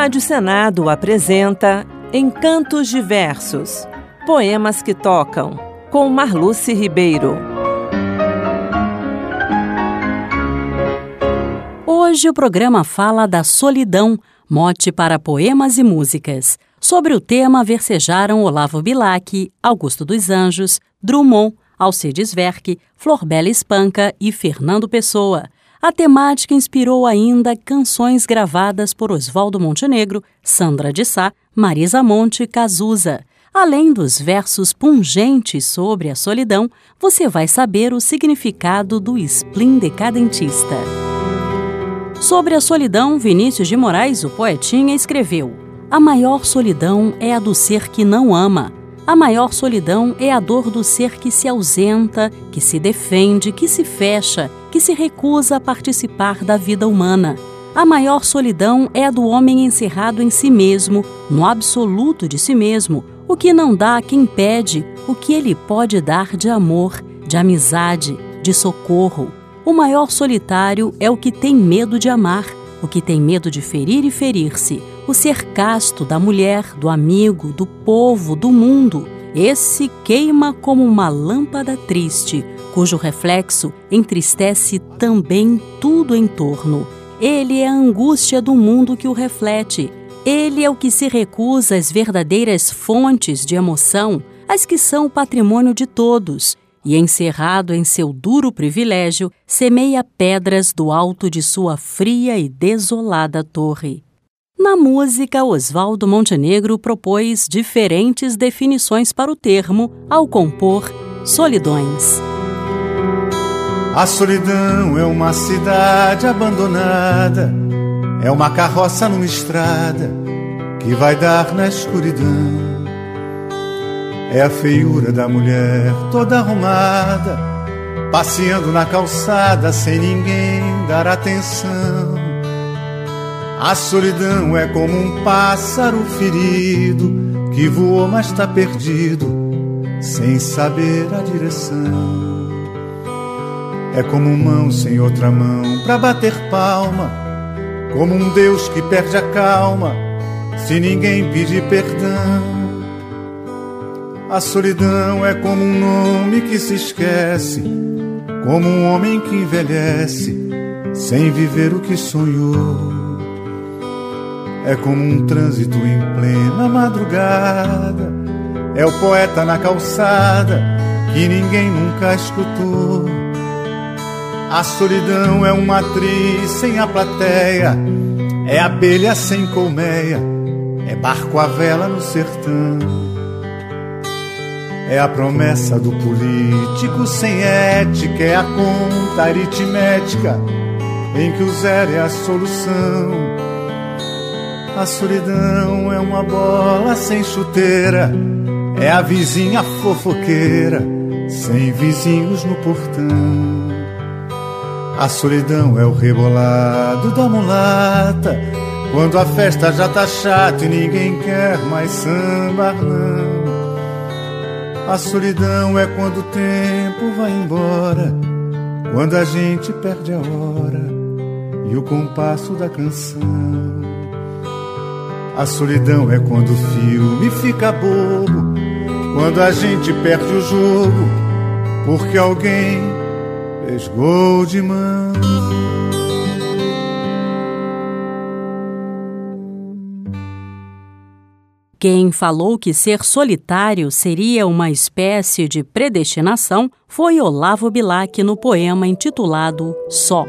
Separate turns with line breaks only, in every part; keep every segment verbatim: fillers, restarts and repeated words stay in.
Rádio Senado apresenta Encantos Diversos, poemas que tocam, com Marluce Ribeiro.
Hoje o programa fala da solidão, mote para poemas e músicas. Sobre o tema versejaram Olavo Bilac, Augusto dos Anjos, Drummond, Alcides Werck, Florbela Espanca e Fernando Pessoa. A temática inspirou ainda canções gravadas por Oswaldo Montenegro, Sandra de Sá, Marisa Monte e Cazuza. Além dos versos pungentes sobre a solidão, você vai saber o significado do spleen decadentista. Sobre a solidão, Vinícius de Moraes, o poetinha, escreveu: a maior solidão é a do ser que não ama. A maior solidão é a dor do ser que se ausenta, que se defende, que se fecha, que se recusa a participar da vida humana. A maior solidão é a do homem encerrado em si mesmo, no absoluto de si mesmo, o que não dá a quem pede, o que ele pode dar de amor, de amizade, de socorro. O maior solitário é o que tem medo de amar, o que tem medo de ferir e ferir-se, o ser casto da mulher, do amigo, do povo, do mundo. Esse queima como uma lâmpada triste, cujo reflexo entristece também tudo em torno. Ele é a angústia do mundo que o reflete. Ele é o que se recusa às verdadeiras fontes de emoção, as que são o patrimônio de todos, e, encerrado em seu duro privilégio, semeia pedras do alto de sua fria e desolada torre. Na música, Oswaldo Montenegro propôs diferentes definições para o termo ao compor Solidões.
A solidão é uma cidade abandonada, é uma carroça numa estrada que vai dar na escuridão. É a feiura da mulher toda arrumada, passeando na calçada sem ninguém dar atenção. A solidão é como um pássaro ferido que voou mas está perdido, sem saber a direção. É como mão sem outra mão pra bater palma, como um Deus que perde a calma se ninguém pedir perdão. A solidão é como um nome que se esquece, como um homem que envelhece sem viver o que sonhou. É como um trânsito em plena madrugada, é o poeta na calçada que ninguém nunca escutou. A solidão é uma atriz sem a plateia, é abelha sem colmeia, é barco à vela no sertão. É a promessa do político sem ética, é a conta aritmética em que o zero é a solução. A solidão é uma bola sem chuteira, é a vizinha fofoqueira sem vizinhos no portão. A solidão é o rebolado da mulata quando a festa já tá chata e ninguém quer mais sambar não. A solidão é quando o tempo vai embora, quando a gente perde a hora e o compasso da canção. A solidão é quando o filme fica bobo, quando a gente perde o jogo, porque alguém fez gol de mão.
Quem falou que ser solitário seria uma espécie de predestinação foi Olavo Bilac no poema intitulado Só.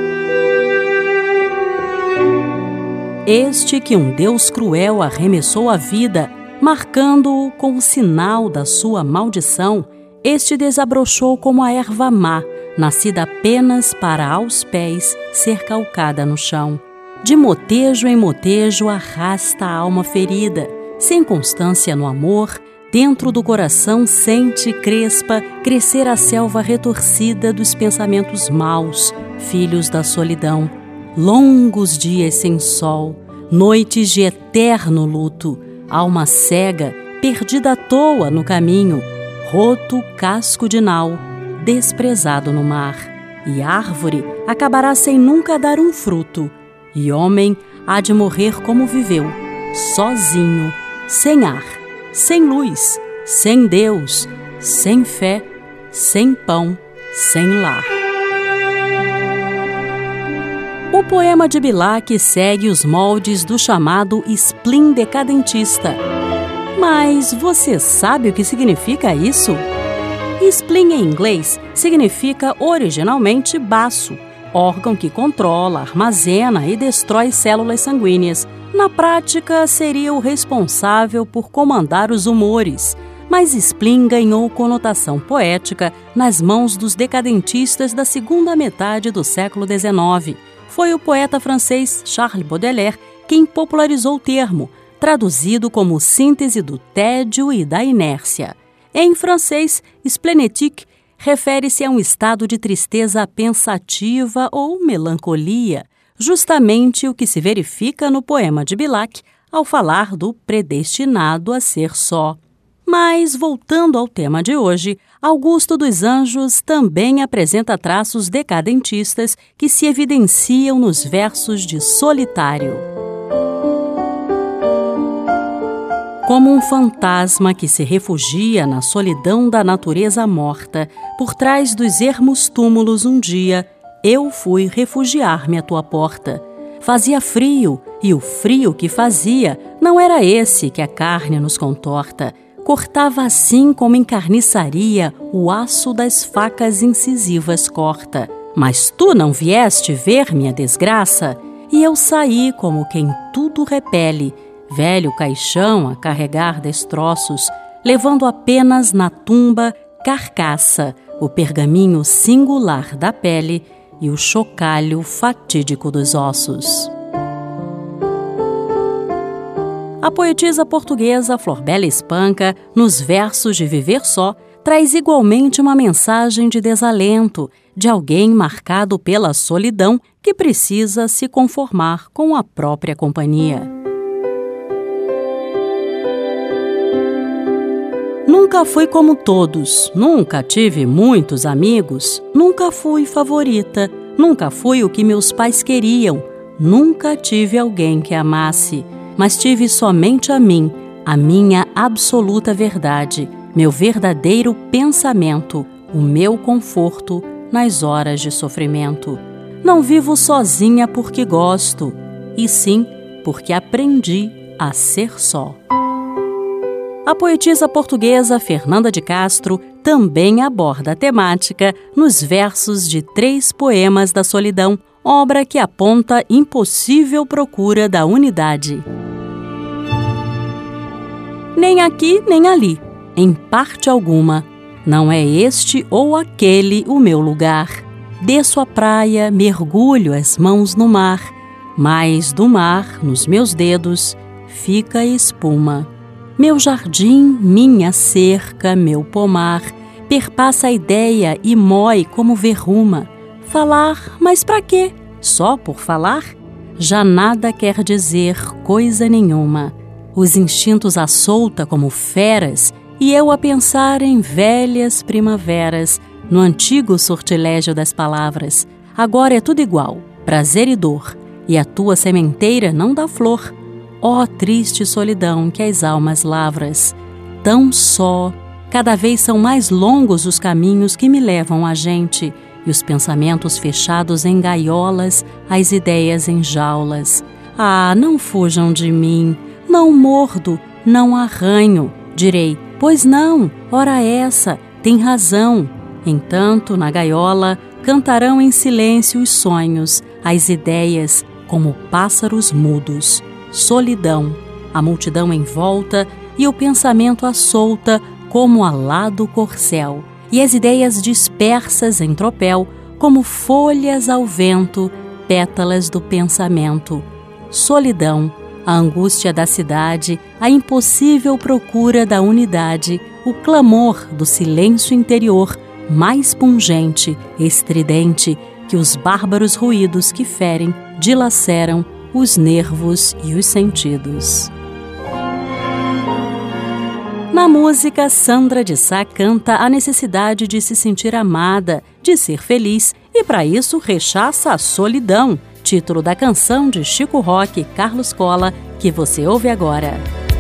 Este que um Deus cruel arremessou à vida, marcando-o com o sinal da sua maldição, este desabrochou como a erva má, nascida apenas para aos pés ser calcada no chão. De motejo em motejo arrasta a alma ferida, sem constância no amor, dentro do coração sente crespa crescer a selva retorcida dos pensamentos maus, filhos da solidão. Longos dias sem sol, noites de eterno luto, alma cega, perdida à toa no caminho, roto casco de nau, desprezado no mar. E árvore acabará sem nunca dar um fruto, e homem há de morrer como viveu, sozinho, sem ar, sem luz, sem Deus, sem fé, sem pão, sem lar. O poema de Bilac segue os moldes do chamado spleen decadentista. Mas você sabe o que significa isso? Spleen em inglês significa originalmente baço, órgão que controla, armazena e destrói células sanguíneas. Na prática, seria o responsável por comandar os humores, mas spleen ganhou conotação poética nas mãos dos decadentistas da segunda metade do século dezenove. Foi o poeta francês Charles Baudelaire quem popularizou o termo, traduzido como síntese do tédio e da inércia. Em francês, splénétique refere-se a um estado de tristeza pensativa ou melancolia, justamente o que se verifica no poema de Bilac ao falar do predestinado a ser só. Mas, voltando ao tema de hoje, Augusto dos Anjos também apresenta traços decadentistas que se evidenciam nos versos de Solitário. Como um fantasma que se refugia na solidão da natureza morta, por trás dos ermos túmulos um dia, eu fui refugiar-me à tua porta. Fazia frio, e o frio que fazia não era esse que a carne nos contorta. Cortava assim como em carniçaria o aço das facas incisivas corta. Mas tu não vieste ver minha desgraça? E eu saí como quem tudo repele, velho caixão a carregar destroços, levando apenas na tumba carcaça, o pergaminho singular da pele e o chocalho fatídico dos ossos. A poetisa portuguesa Florbela Espanca, nos versos de Viver Só, traz igualmente uma mensagem de desalento, de alguém marcado pela solidão que precisa se conformar com a própria companhia. Nunca fui como todos, nunca tive muitos amigos, nunca fui favorita, nunca fui o que meus pais queriam, nunca tive alguém que amasse. Mas tive somente a mim, a minha absoluta verdade, meu verdadeiro pensamento, o meu conforto nas horas de sofrimento. Não vivo sozinha porque gosto, e sim porque aprendi a ser só. A poetisa portuguesa Fernanda de Castro também aborda a temática nos versos de três poemas da solidão, obra que aponta impossível procura da unidade. Nem aqui, nem ali, em parte alguma, não é este ou aquele o meu lugar. Desço a praia, mergulho as mãos no mar, mas do mar, nos meus dedos, fica espuma. Meu jardim, minha cerca, meu pomar, perpassa a ideia e mói como verruma. Falar, mas pra quê? Só por falar? Já nada quer dizer coisa nenhuma. Os instintos à solta como feras, e eu a pensar em velhas primaveras, no antigo sortilégio das palavras. Agora é tudo igual, prazer e dor, e a tua sementeira não dá flor. Ó triste solidão que as almas lavras, tão só, cada vez são mais longos os caminhos que me levam a gente, e os pensamentos fechados em gaiolas, as ideias em jaulas. Ah, não fujam de mim, não mordo, não arranho. Direi, pois não, ora essa, tem razão. Entanto, na gaiola, cantarão em silêncio os sonhos, as ideias, como pássaros mudos. Solidão, a multidão em volta e o pensamento à solta como alado corcel, e as ideias dispersas em tropel como folhas ao vento, pétalas do pensamento. Solidão, a angústia da cidade, a impossível procura da unidade, o clamor do silêncio interior, mais pungente, estridente, que os bárbaros ruídos que ferem, dilaceram os nervos e os sentidos. Na música, Sandra de Sá canta a necessidade de se sentir amada, de ser feliz, e para isso rechaça a solidão, título da canção de Chico Roque e Carlos Colla, que você ouve agora.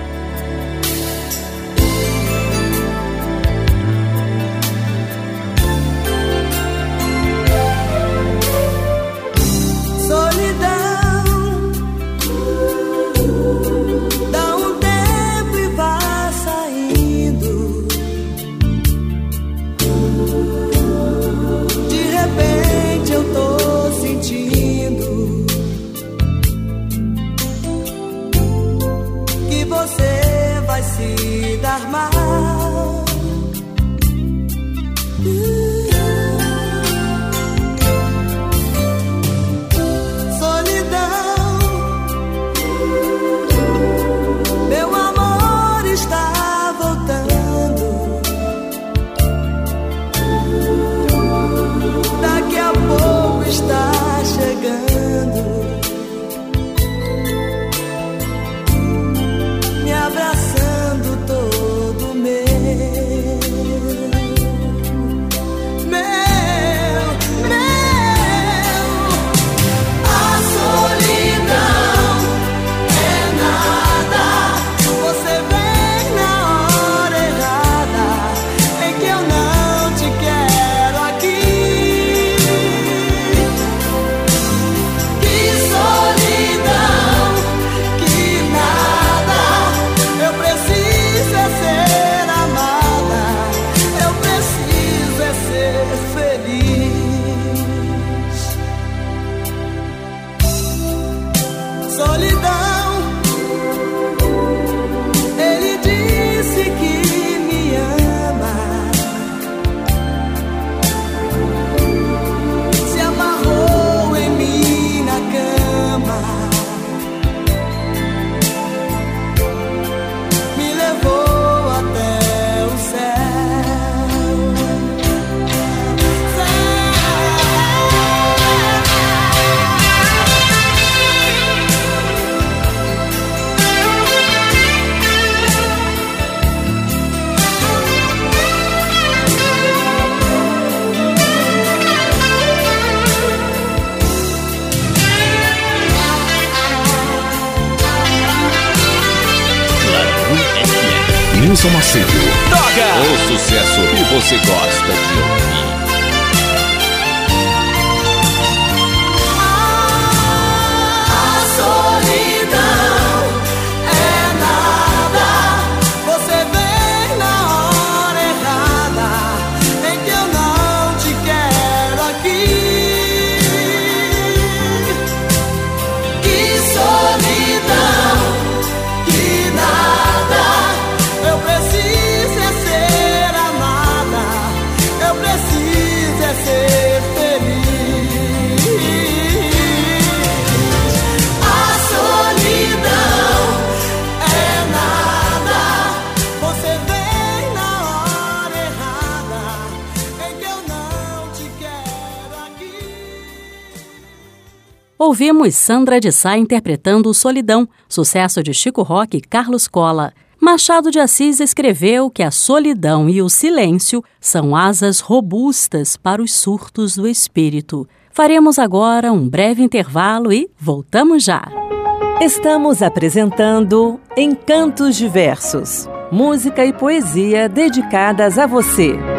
Nilson Macedo. Toca! O sucesso que você gosta de ouvir.
A solidão é nada. Você vem na hora errada, em que eu não te quero aqui. Que solidão, que nada. Eu preciso é ser amada, eu preciso é ser feliz. A solidão é nada. Você vem na hora errada, em que eu não te quero aqui.
Ouvimos Sandra de Sá interpretando Solidão, sucesso de Chico Roque e Carlos Colla. Machado de Assis escreveu que a solidão e o silêncio são asas robustas para os surtos do espírito. Faremos agora um breve intervalo e voltamos já.
Estamos apresentando Encantos Diversos, música e poesia dedicadas a você.